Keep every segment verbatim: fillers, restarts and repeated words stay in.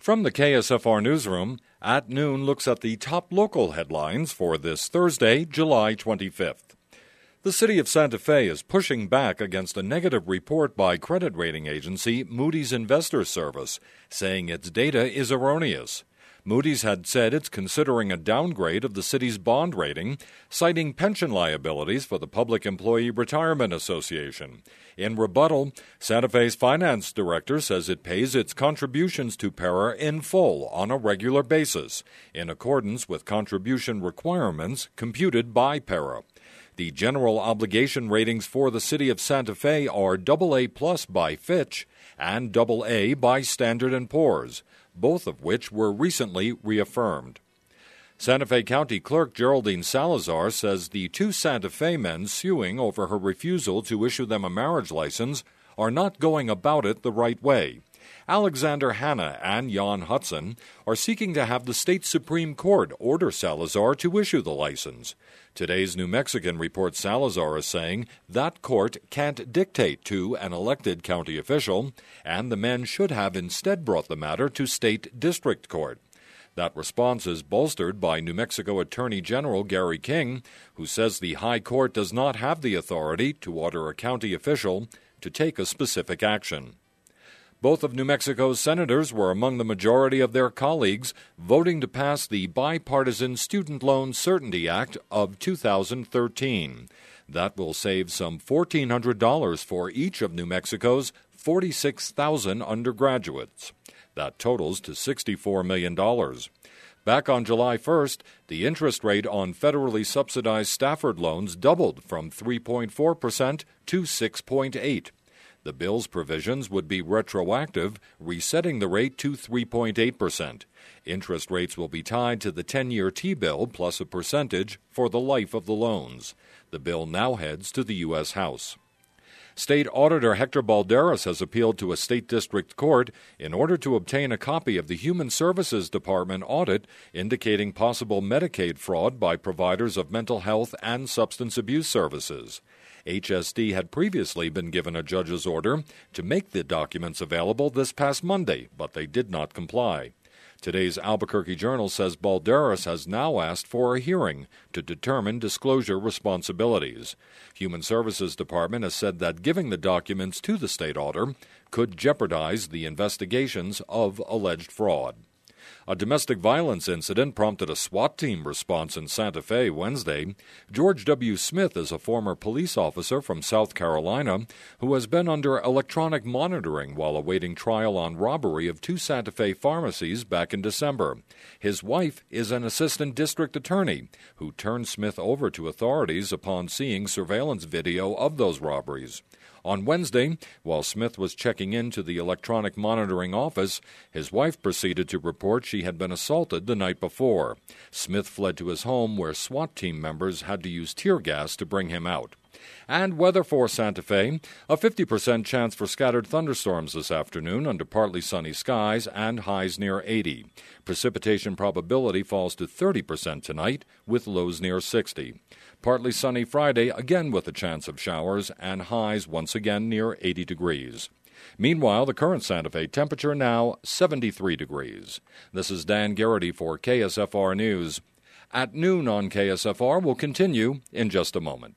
From the K S F R Newsroom, At Noon looks at the top local headlines for this Thursday, July twenty-fifth. The city of Santa Fe is pushing back against a negative report by credit rating agency Moody's Investors Service, saying its data is erroneous. Moody's had said it's considering a downgrade of the city's bond rating, citing pension liabilities for the Public Employee Retirement Association. In rebuttal, Santa Fe's finance director says it pays its contributions to PERA in full on a regular basis, in accordance with contribution requirements computed by PERA. The general obligation ratings for the city of Santa Fe are double A plus by Fitch and double A by Standard and Poor's, both of which were recently reaffirmed. Santa Fe County Clerk Geraldine Salazar says the two Santa Fe men suing over her refusal to issue them a marriage license are not going about it the right way. Alexander Hanna and Jan Hudson are seeking to have the state Supreme Court order Salazar to issue the license. Today's New Mexican reports Salazar is saying that court can't dictate to an elected county official, and the men should have instead brought the matter to state district court. That response is bolstered by New Mexico Attorney General Gary King, who says the High Court does not have the authority to order a county official to take a specific action. Both of New Mexico's senators were among the majority of their colleagues voting to pass the Bipartisan Student Loan Certainty Act of two thousand thirteen. That will save some fourteen hundred dollars for each of New Mexico's forty-six thousand undergraduates. That totals to sixty-four million dollars. Back on July first, the interest rate on federally subsidized Stafford loans doubled from three point four percent to six point eight percent. The bill's provisions would be retroactive, resetting the rate to three point eight percent. Interest rates will be tied to the ten-year T-bill plus a percentage for the life of the loans. The bill now heads to the U S House. State Auditor Hector Balderas has appealed to a state district court in order to obtain a copy of the Human Services Department audit indicating possible Medicaid fraud by providers of mental health and substance abuse services. H S D had previously been given a judge's order to make the documents available this past Monday, but they did not comply. Today's Albuquerque Journal says Balderas has now asked for a hearing to determine disclosure responsibilities. Human Services Department has said that giving the documents to the state auditor could jeopardize the investigations of alleged fraud. A domestic violence incident prompted a SWAT team response in Santa Fe Wednesday. George W. Smith is a former police officer from South Carolina who has been under electronic monitoring while awaiting trial on robbery of two Santa Fe pharmacies back in December. His wife is an assistant district attorney who turned Smith over to authorities upon seeing surveillance video of those robberies. On Wednesday, while Smith was checking into the electronic monitoring office, his wife proceeded to report she had been assaulted the night before. Smith fled to his home where SWAT team members had to use tear gas to bring him out. And weather for Santa Fe, a fifty percent chance for scattered thunderstorms this afternoon under partly sunny skies and highs near eighty. Precipitation probability falls to thirty percent tonight with lows near sixty. Partly sunny Friday, again with a chance of showers, and highs once again near eighty degrees. Meanwhile, the current Santa Fe temperature now seventy-three degrees. This is Dan Garrity for K S F R News. At Noon on K S F R will continue in just a moment.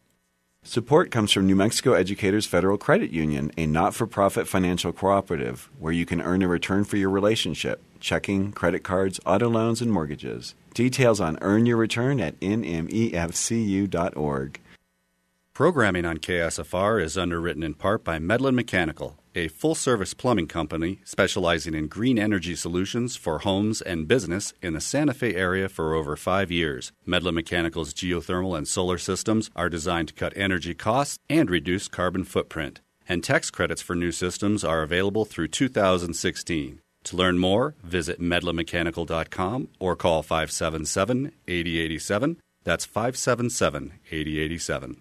Support comes from New Mexico Educators Federal Credit Union, a not-for-profit financial cooperative where you can earn a return for your relationship, checking, credit cards, auto loans, and mortgages. Details on Earn Your Return at N M E F C U dot org. Programming on K S F R is underwritten in part by Medlin Mechanical, a full-service plumbing company specializing in green energy solutions for homes and business in the Santa Fe area for over five years. Medlin Mechanical's geothermal and solar systems are designed to cut energy costs and reduce carbon footprint. And tax credits for new systems are available through two thousand sixteen. To learn more, visit medlin mechanical dot com or call five seven seven, eight zero eight seven. That's five seven seven, eight zero eight seven.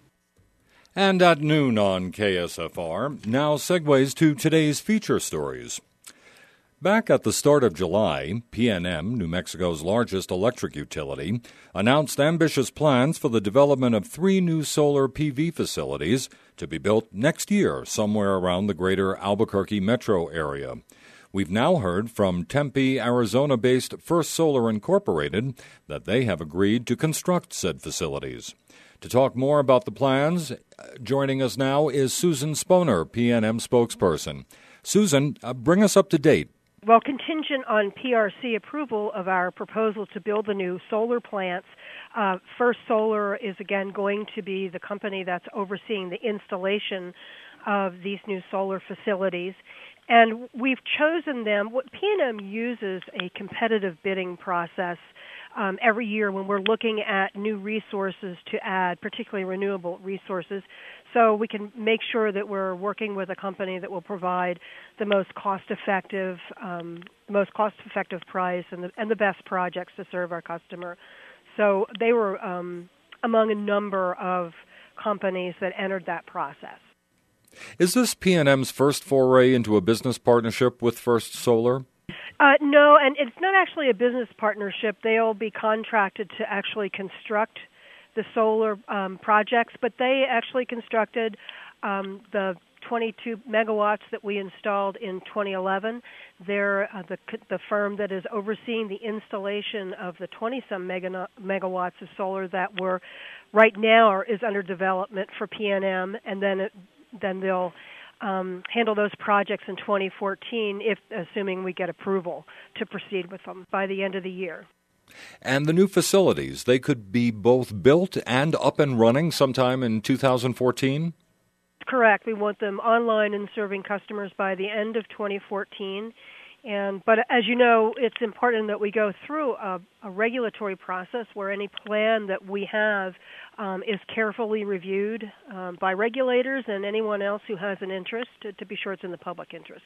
And at noon on K S F R, now segues to today's feature stories. Back at the start of July, P N M, New Mexico's largest electric utility, announced ambitious plans for the development of three new solar P V facilities to be built next year somewhere around the greater Albuquerque metro area. We've now heard from Tempe, Arizona-based First Solar Incorporated that they have agreed to construct said facilities. To talk more about the plans, joining us now is Susan Sponer, P N M spokesperson. Susan, uh, bring us up to date. Well, contingent on P R C approval of our proposal to build the new solar plants, uh, First Solar is again going to be the company that's overseeing the installation of these new solar facilities. And we've chosen them. What P N M uses a competitive bidding process Um, every year when we're looking at new resources to add, particularly renewable resources, so we can make sure that we're working with a company that will provide the most cost-effective, um, most cost-effective price and the, and the best projects to serve our customer. So they were um, among a number of companies that entered that process. Is this P N M's first foray into a business partnership with First Solar? Uh, no, and it's not actually a business partnership. They'll be contracted to actually construct the solar um, projects, but they actually constructed um, the twenty-two megawatts that we installed in twenty eleven. They're uh, the, the firm that is overseeing the installation of the twenty-some mega, megawatts of solar that were right now are, is under development for P N M, and then it, then they'll Um, handle those projects in twenty fourteen, if assuming we get approval to proceed with them by the end of the year. And the new facilities, they could be both built and up and running sometime in two thousand fourteen? Correct. We want them online and serving customers by the end of twenty fourteen. And but as you know, it's important that we go through a, a regulatory process where any plan that we have um, is carefully reviewed um, by regulators and anyone else who has an interest to, to be sure it's in the public interest.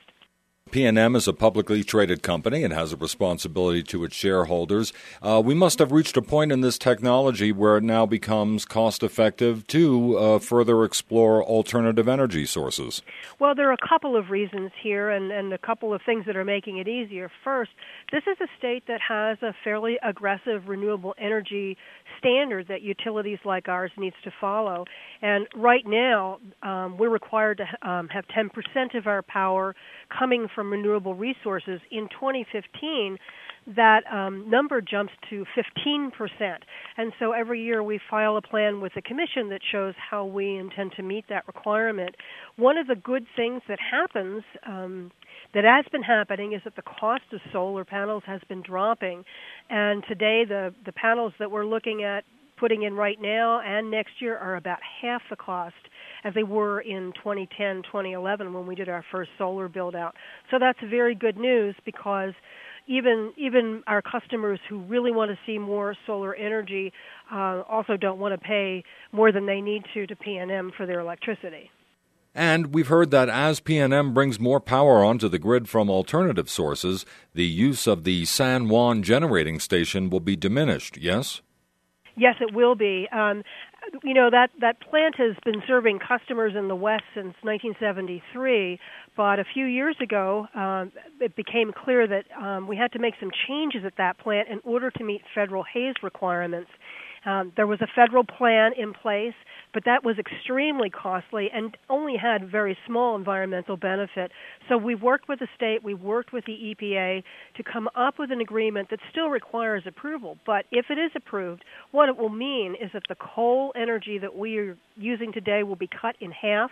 P N M is a publicly traded company and has a responsibility to its shareholders. Uh, we must have reached a point in this technology where it now becomes cost-effective to uh, further explore alternative energy sources. Well, there are a couple of reasons here and, and a couple of things that are making it easier. First, this is a state that has a fairly aggressive renewable energy standard that utilities like ours needs to follow. And right now, um, we're required to um, have ten percent of our power coming from renewable resources. In twenty fifteen, that um, number jumps to fifteen percent. And so every year we file a plan with the Commission that shows how we intend to meet that requirement. One of the good things that happens, um, that has been happening, is that the cost of solar panels has been dropping. And today the, the panels that we're looking at putting in right now and next year are about half the cost as they were in twenty ten, twenty eleven when we did our first solar build-out. So that's very good news because even even our customers who really want to see more solar energy uh, also don't want to pay more than they need to to P N M for their electricity. And we've heard that as P N M brings more power onto the grid from alternative sources, the use of the San Juan generating station will be diminished, yes? Yes, it will be. Um, you know, that, that plant has been serving customers in the West since nineteen seventy-three, but a few years ago um, it became clear that um, we had to make some changes at that plant in order to meet federal haze requirements. Um, there was a federal plan in place, but that was extremely costly and only had very small environmental benefit. So we worked with the state, we worked with the E P A to come up with an agreement that still requires approval. But if it is approved, what it will mean is that the coal energy that we are using today will be cut in half,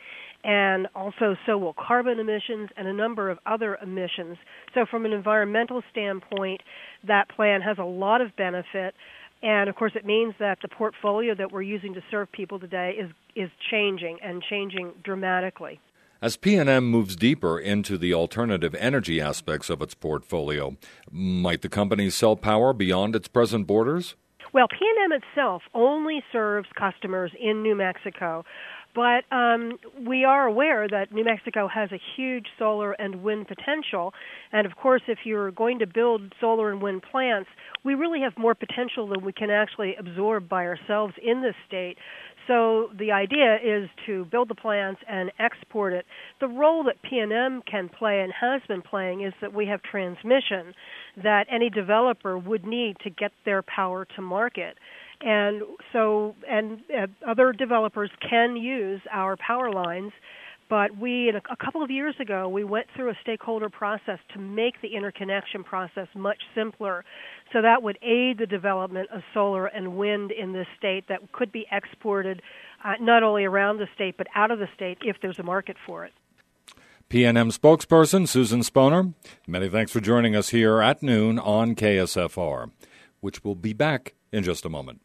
and also so will carbon emissions and a number of other emissions. So from an environmental standpoint, that plan has a lot of benefit. And, of course, it means that the portfolio that we're using to serve people today is, is changing and changing dramatically. As P N M moves deeper into the alternative energy aspects of its portfolio, might the company sell power beyond its present borders? Well, P N M itself only serves customers in New Mexico. But um, we are aware that New Mexico has a huge solar and wind potential. And, of course, if you're going to build solar and wind plants, we really have more potential than we can actually absorb by ourselves in this state. So the idea is to build the plants and export it. The role that P N M can play and has been playing is that we have transmission that any developer would need to get their power to market. And so, and uh, other developers can use our power lines, But we, a couple of years ago, we went through a stakeholder process to make the interconnection process much simpler. So that would aid the development of solar and wind in this state that could be exported uh, not only around the state but out of the state if there's a market for it. P N M spokesperson Susan Sponer, many thanks for joining us here at noon on K S F R, which will be back in just a moment.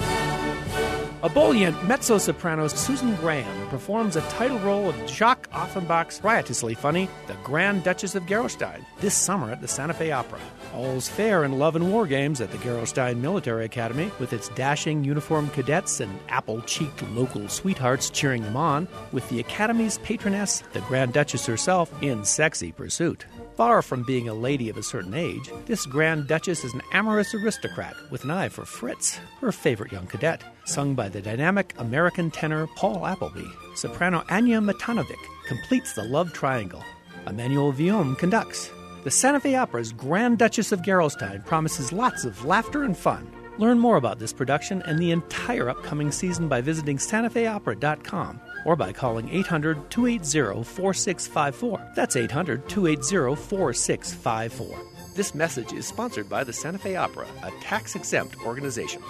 Ebullient mezzo-soprano Susan Graham performs a title role of Jacques Offenbach's riotously funny The Grand Duchess of Gerolstein this summer at the Santa Fe Opera. All's fair in love and war games at the Gerolstein Military Academy, with its dashing uniformed cadets and apple-cheeked local sweethearts cheering them on, with the Academy's patroness, the Grand Duchess herself, in sexy pursuit. Far from being a lady of a certain age, this Grand Duchess is an amorous aristocrat with an eye for Fritz, her favorite young cadet, sung by the dynamic American tenor Paul Appleby. Soprano Anya Matanovic completes the love triangle. Emmanuel Viaume conducts. The Santa Fe Opera's Grand Duchess of Gerolstein promises lots of laughter and fun. Learn more about this production and the entire upcoming season by visiting santa fe opera dot com or by calling eight hundred, two eight zero, four six five four. That's eight hundred, two eight zero, four six five four. This message is sponsored by the Santa Fe Opera, a tax-exempt organization.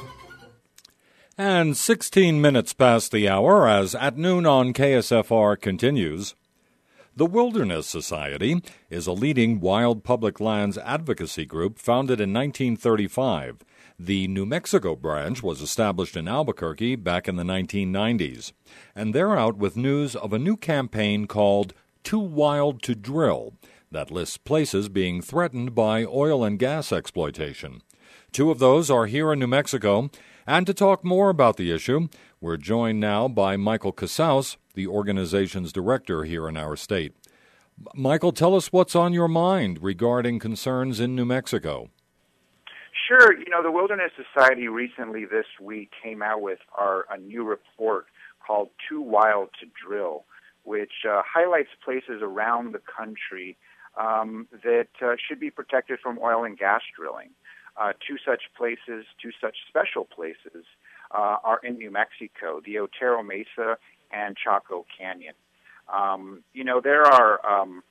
And sixteen minutes past the hour as At Noon on K S F R continues. The Wilderness Society is a leading wild public lands advocacy group founded in nineteen thirty-five. The New Mexico branch was established in Albuquerque back in the nineteen nineties, and they're out with news of a new campaign called Too Wild to Drill that lists places being threatened by oil and gas exploitation. Two of those are here in New Mexico, and to talk more about the issue, we're joined now by Michael Casaus, the organization's director here in our state. Michael, tell us what's on your mind regarding concerns in New Mexico. Sure. You know, the Wilderness Society recently this week came out with our a new report called Too Wild to Drill, which uh, highlights places around the country um, that uh, should be protected from oil and gas drilling. Uh, two such places, two such special places, uh, are in New Mexico, the Otero Mesa and Chaco Canyon. Um, you know, there are... Um,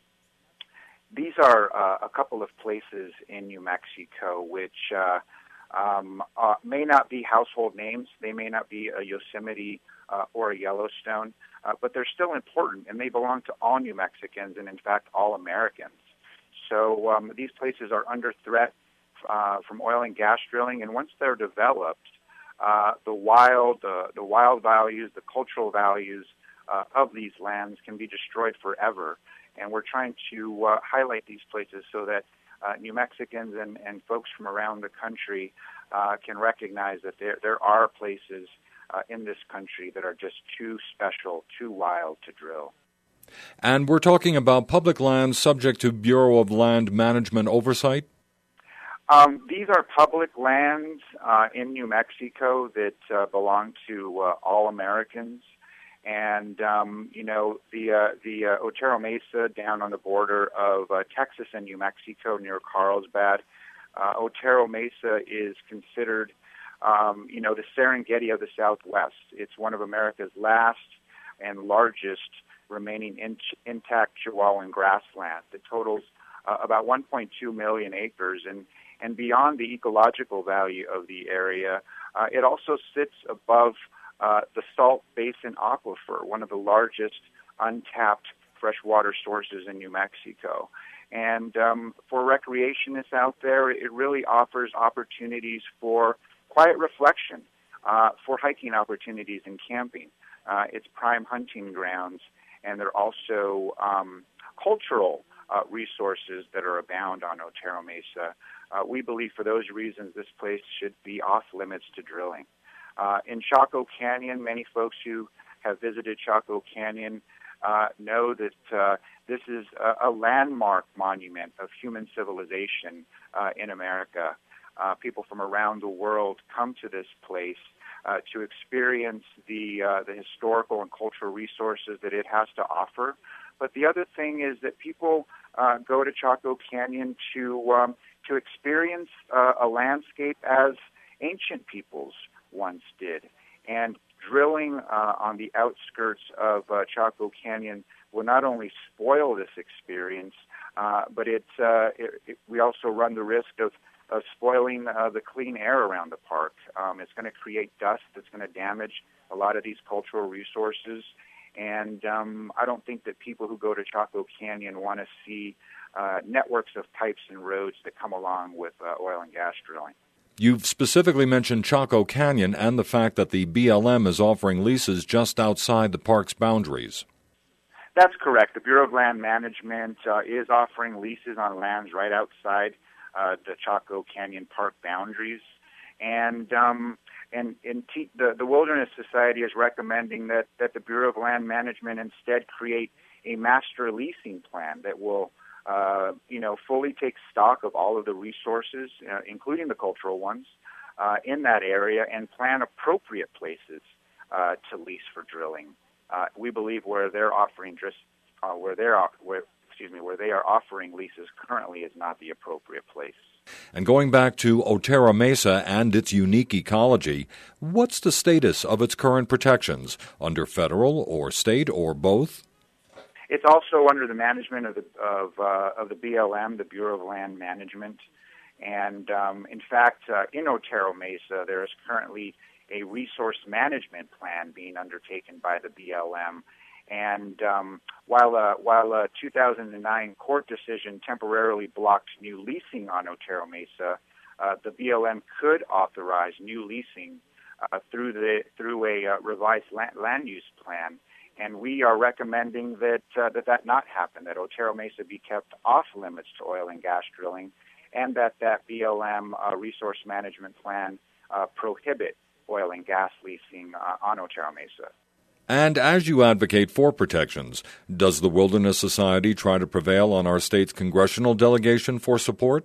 These are uh, a couple of places in New Mexico which uh, um, uh, may not be household names. They may not be a Yosemite uh, or a Yellowstone, uh, but they're still important, and they belong to all New Mexicans and, in fact, all Americans. So um, these places are under threat uh, from oil and gas drilling, and once they're developed, uh, the wild, uh, the wild values, the cultural values uh, of these lands can be destroyed forever. And we're trying to uh, highlight these places so that uh, New Mexicans and, and folks from around the country uh, can recognize that there there are places uh, in this country that are just too special, too wild to drill. And we're talking about public lands subject to Bureau of Land Management oversight? Um, these are public lands uh, in New Mexico that uh, belong to uh, all Americans. And, um, you know, the uh, the uh, Otero Mesa down on the border of uh, Texas and New Mexico near Carlsbad, uh, Otero Mesa is considered, um, you know, the Serengeti of the Southwest. It's one of America's last and largest remaining in- intact Chihuahuan grassland that totals uh, about one point two million acres. And, and beyond the ecological value of the area, uh, it also sits above Uh, the Salt Basin Aquifer, one of the largest untapped freshwater sources in New Mexico. And um, for recreationists out there, it really offers opportunities for quiet reflection, uh, for hiking opportunities and camping. Uh, it's prime hunting grounds, and there are also um, cultural uh, resources that are abound on Otero Mesa. Uh, we believe for those reasons this place should be off limits to drilling. Uh, in Chaco Canyon, many folks who have visited Chaco Canyon uh, know that uh, this is a, a landmark monument of human civilization uh, in America. Uh, people from around the world come to this place uh, to experience the uh, the historical and cultural resources that it has to offer. But the other thing is that people uh, go to Chaco Canyon to um, to experience uh, a landscape as ancient peoples once did. And drilling uh, on the outskirts of uh, Chaco Canyon will not only spoil this experience, uh, but it's, uh, it, it, we also run the risk of, of spoiling uh, the clean air around the park. Um, it's going to create dust that's going to damage a lot of these cultural resources. And um, I don't think that people who go to Chaco Canyon want to see uh, networks of pipes and roads that come along with uh, oil and gas drilling. You've specifically mentioned Chaco Canyon and the fact that the B L M is offering leases just outside the park's boundaries. That's correct. The Bureau of Land Management uh, is offering leases on lands right outside uh, the Chaco Canyon Park boundaries. And um, and, and T- the, the Wilderness Society is recommending that, that the Bureau of Land Management instead create a master leasing plan that will Uh, you know, fully take stock of all of the resources, uh, including the cultural ones, uh, in that area, and plan appropriate places uh, to lease for drilling. Uh, we believe where they're offering just uh, where they're where excuse me where they are offering leases currently is not the appropriate place. And going back to Otero Mesa and its unique ecology, what's the status of its current protections under federal or state or both? It's also under the management of the of, uh, of the B L M, the Bureau of Land Management, and um, in fact, uh, in Otero Mesa, there is currently a resource management plan being undertaken by the B L M. And um, while uh, while a two thousand nine court decision temporarily blocked new leasing on Otero Mesa, uh, the B L M could authorize new leasing uh, through the through a uh, revised land, land use plan. And we are recommending that, uh, that that not happen, that Otero Mesa be kept off limits to oil and gas drilling, and that that B L M uh, resource management plan uh, prohibit oil and gas leasing uh, on Otero Mesa. And as you advocate for protections, does the Wilderness Society try to prevail on our state's congressional delegation for support?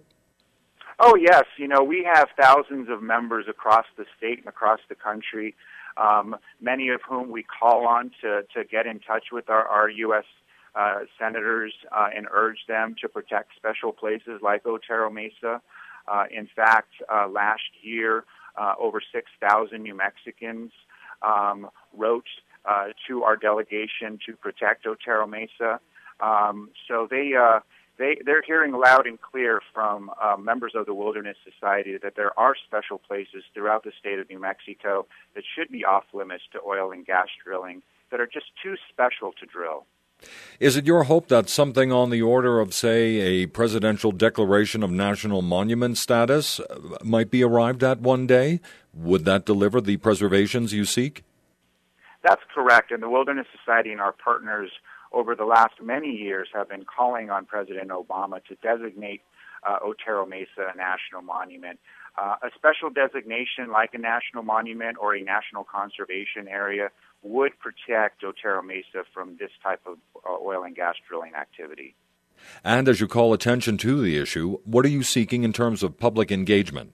Oh, yes. You know, we have thousands of members across the state and across the country, Um, many of whom we call on to, to get in touch with our, our U S uh, senators uh, and urge them to protect special places like Otero Mesa. Uh, in fact, uh, last year, uh, over six thousand New Mexicans um, wrote uh, to our delegation to protect Otero Mesa. Um, so they... Uh, They, they're hearing loud and clear from uh, members of the Wilderness Society that there are special places throughout the state of New Mexico that should be off limits to oil and gas drilling that are just too special to drill. Is it your hope that something on the order of, say, a presidential declaration of national monument status might be arrived at one day? Would that deliver the preservations you seek? That's correct, and the Wilderness Society and our partners over the last many years have been calling on President Obama to designate uh, Otero Mesa a national monument. Uh, a special designation like a national monument or a national conservation area would protect Otero Mesa from this type of uh, oil and gas drilling activity. And as you call attention to the issue, what are you seeking in terms of public engagement?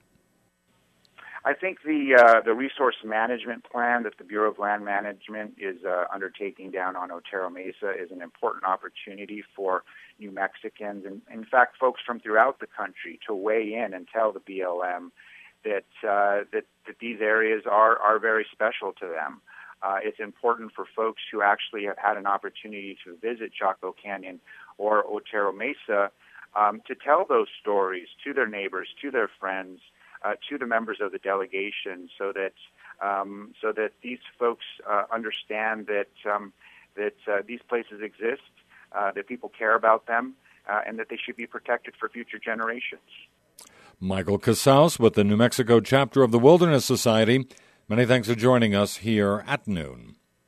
I think the uh, the resource management plan that the Bureau of Land Management is uh, undertaking down on Otero Mesa is an important opportunity for New Mexicans and, in fact, folks from throughout the country to weigh in and tell the B L M that uh, that, that these areas are, are very special to them. Uh, it's important for folks who actually have had an opportunity to visit Chaco Canyon or Otero Mesa um, to tell those stories to their neighbors, to their friends, Uh, to the members of the delegation, so that um, so that these folks uh, understand that um, that uh, these places exist, uh, that people care about them, uh, and that they should be protected for future generations. Michael Casaus with the New Mexico chapter of the Wilderness Society. Many thanks for joining us here at noon.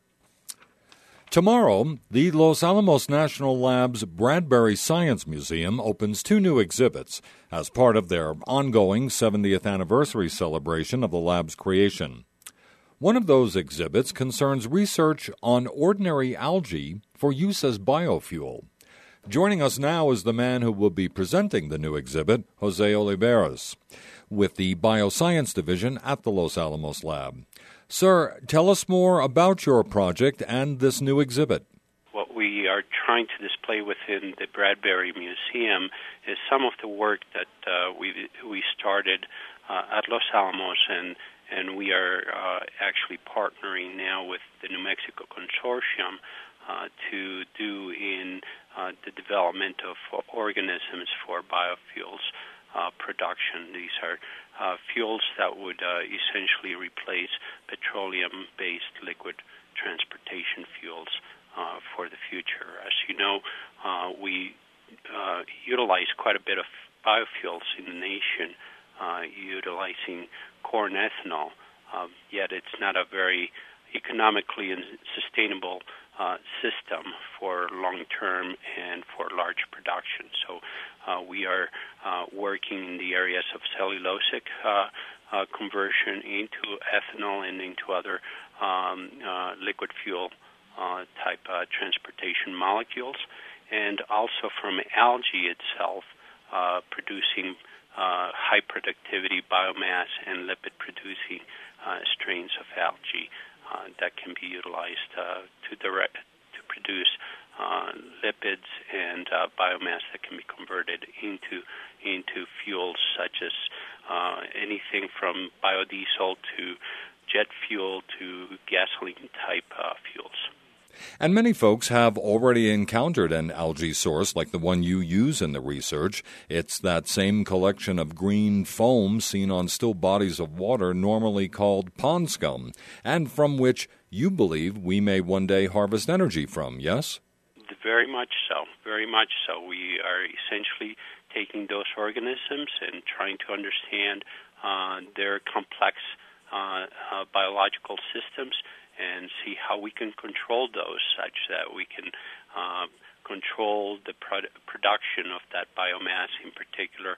Tomorrow, the Los Alamos National Lab's Bradbury Science Museum opens two new exhibits as part of their ongoing seventieth anniversary celebration of the lab's creation. One of those exhibits concerns research on ordinary algae for use as biofuel. Joining us now is the man who will be presenting the new exhibit, Jose Oliveras, with the Bioscience Division at the Los Alamos Lab. Sir, tell us more about your project and this new exhibit. What we are trying to display within the Bradbury Museum is some of the work that uh, we we started uh, at Los Alamos, and, and we are uh, actually partnering now with the New Mexico Consortium uh, to do in uh, the development of organisms for biofuels uh, production. These are uh, fuels that would uh, essentially replace petroleum-based liquid transportation fuels uh, for the future. As you know, uh, we uh, utilize quite a bit of biofuels in the nation, uh, utilizing corn ethanol, uh, yet it's not a very economically and sustainable uh, system for long-term and for large production. So uh, we are uh, working in the areas of cellulosic uh, uh, conversion into ethanol and into other um, uh, liquid fuel uh, type uh, transportation molecules, and also from algae itself, uh, producing uh, high productivity biomass and lipid-producing uh, strains of algae uh, that can be utilized uh, to direct to produce uh, lipids and uh, biomass that can be converted into into fuels such as uh, anything from biodiesel to jet fuel to gasoline type uh, fuels. And many folks have already encountered an algae source like the one you use in the research. It's that same collection of green foam seen on still bodies of water, normally called pond scum, and from which you believe we may one day harvest energy from, yes? Very much so, very much so. We are essentially taking those organisms and trying to understand uh, their complex uh, uh, biological systems and see how we can control those such that we can uh, control the pro- production of that biomass, in particular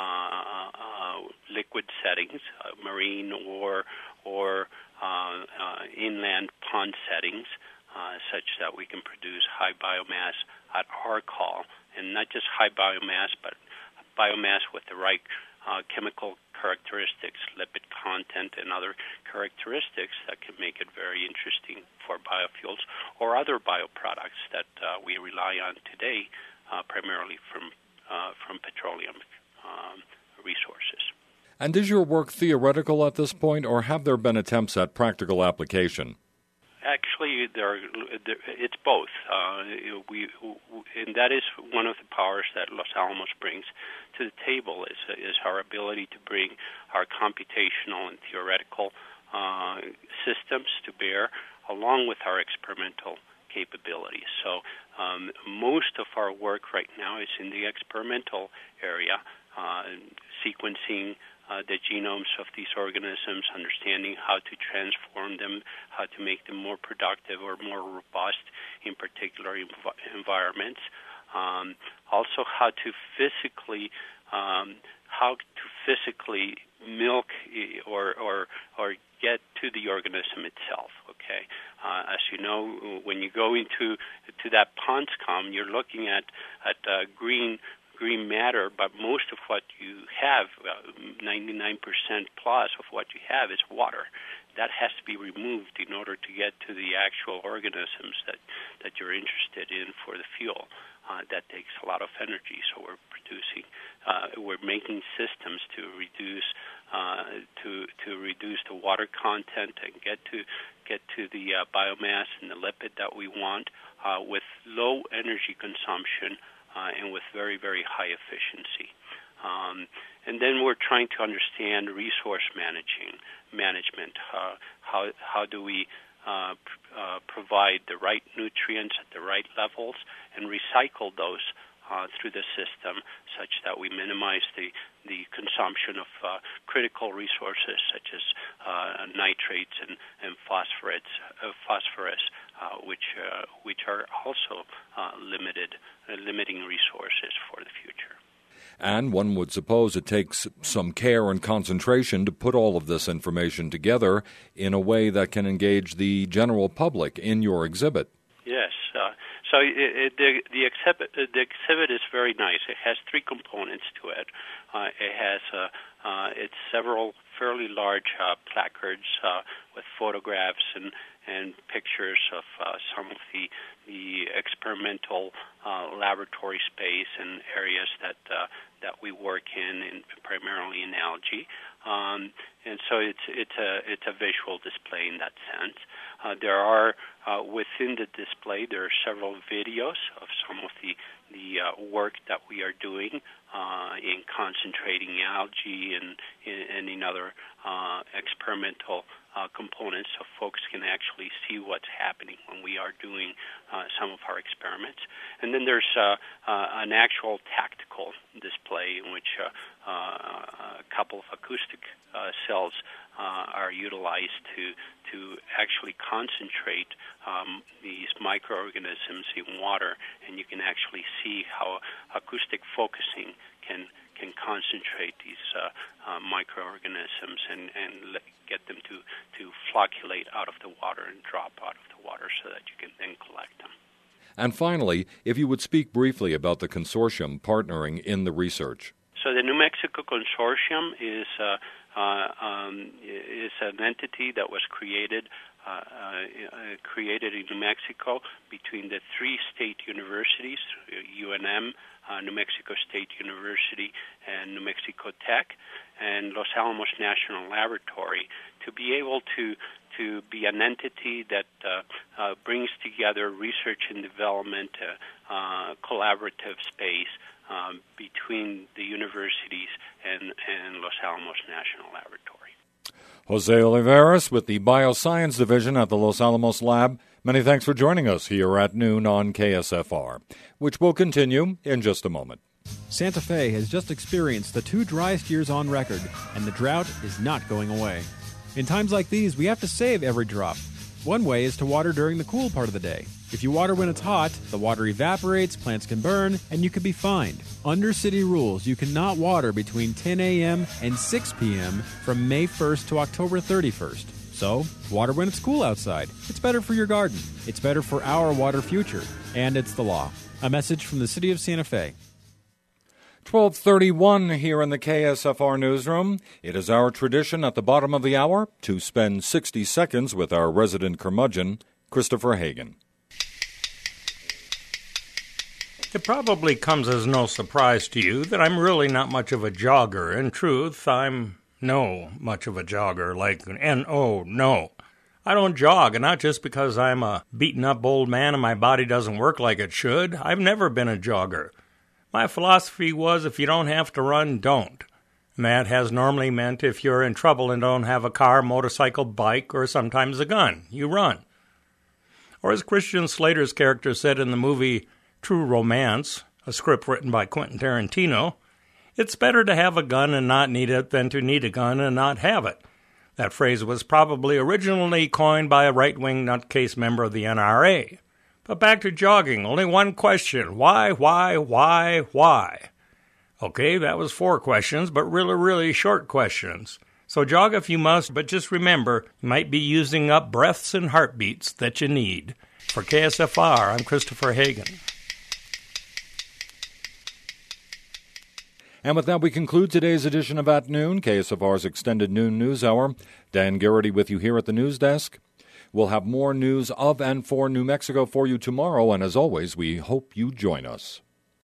uh, uh, liquid settings, uh, marine or or uh, uh, inland pond settings, uh, such that we can produce high biomass at our call, and not just high biomass, but biomass with the right uh, chemical characteristics, lipid content, and other characteristics that can make it very interesting for biofuels or other bioproducts that uh, we rely on today, uh, primarily from uh, from petroleum um, resources. And is your work theoretical at this point, or have there been attempts at practical application? Actually, there, there it's both. Uh, we, and that is one of the powers that Los Alamos brings to the table is is our ability to bring our computational and theoretical uh, systems to bear, along with our experimental capabilities. So um, most of our work right now is in the experimental area, uh, sequencing Uh, the genomes of these organisms, understanding how to transform them, how to make them more productive or more robust in particular env- environments. Um, also, how to physically um, how to physically milk or or or get to the organism itself. Okay, uh, as you know, when you go into to that pond scum, you're looking at at uh, green. green matter, but most of what you have, uh, ninety-nine percent plus of what you have is water. That has to be removed in order to get to the actual organisms that, that you're interested in for the fuel. Uh, that takes a lot of energy, so we're producing, uh, we're making systems to reduce uh, to to reduce the water content and get to get to the uh, biomass and the lipid that we want uh, with low energy consumption. Uh, and with very, very high efficiency. Um, and then we're trying to understand resource managing management. Uh, how how do we uh, pr- uh, provide the right nutrients at the right levels and recycle those uh, through the system such that we minimize the, the consumption of uh, critical resources such as uh, nitrates and, and phosphorates, uh, phosphorus, uh, which uh, which are also uh, limited, uh, limiting resources for the future. And one would suppose it takes some care and concentration to put all of this information together in a way that can engage the general public in your exhibit. Yes. Uh, so it, it, the, the, exhibit, the exhibit is very nice. It has three components to it. Uh, it has uh, uh, it's several fairly large uh, placards uh, with photographs and, and pictures of uh, some of the the experimental uh, laboratory space and areas that uh, that we work in, in primarily in algae. Um, and so it's it's a it's a visual display in that sense. Uh, there are, uh, within the display, there are several videos of some of the, the uh, work that we are doing uh, in concentrating algae and, and in other uh, experimental uh, components, so folks can actually see what's happening when we are doing uh, some of our experiments. And then there's uh, uh, an actual tactical display in which uh, uh, a couple of acoustic uh, cells uh, are utilized to to actually concentrate um, these microorganisms in water, and you can actually see how acoustic focusing can can concentrate these uh, uh, microorganisms and, and let, get them to, to flocculate out of the water and drop out of the water so that you can then collect them. And finally, if you would speak briefly about the consortium partnering in the research. So the New Mexico Consortium is uh, uh, um, is an entity that was created uh, uh, created in New Mexico between the three state universities, U N M, uh, New Mexico State University, and New Mexico Tech, and Los Alamos National Laboratory, to be able to to be an entity that uh, uh, brings together research and development, uh, uh, collaborative space um, between the universities and, and Los Alamos National Laboratory. Jose Olivares with the Bioscience Division at the Los Alamos Lab. Many thanks for joining us here at noon on K S F R, which will continue in just a moment. Santa Fe has just experienced the two driest years on record, and the drought is not going away. In times like these, we have to save every drop. One way is to water during the cool part of the day. If you water when it's hot, the water evaporates, plants can burn, and you can be fined. Under city rules, you cannot water between ten a.m. and six p.m. from May first to October thirty-first. So, water when it's cool outside. It's better for your garden. It's better for our water future. And it's the law. A message from the City of Santa Fe. twelve thirty-one here in the K S F R newsroom. It is our tradition at the bottom of the hour to spend sixty seconds with our resident curmudgeon, Christopher Hagan. It probably comes as no surprise to you that I'm really not much of a jogger. In truth, I'm no much of a jogger, like N O, no. I don't jog, and not just because I'm a beaten-up old man and my body doesn't work like it should. I've never been a jogger. My philosophy was, if you don't have to run, don't. And that has normally meant if you're in trouble and don't have a car, motorcycle, bike, or sometimes a gun, you run. Or as Christian Slater's character said in the movie True Romance, a script written by Quentin Tarantino, it's better to have a gun and not need it than to need a gun and not have it. That phrase was probably originally coined by a right-wing nutcase member of the N R A. But back to jogging, only one question. Why, why, why, why? Okay, that was four questions, but really, really short questions. So jog if you must, but just remember, you might be using up breaths and heartbeats that you need. For K S F R, I'm Christopher Hagan. And with that, we conclude today's edition of At Noon, K S F R's extended noon news hour. Dan Garrity with you here at the news desk. We'll have more news of and for New Mexico for you tomorrow, and as always, we hope you join us.